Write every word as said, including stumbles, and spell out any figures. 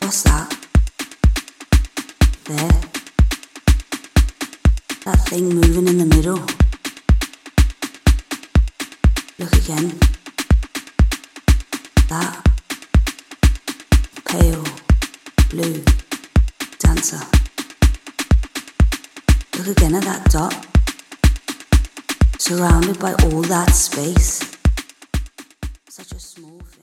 What's that? There. That thing moving in the middle. Look again. That pale blue dancer. Look again at that dot, surrounded by all that space.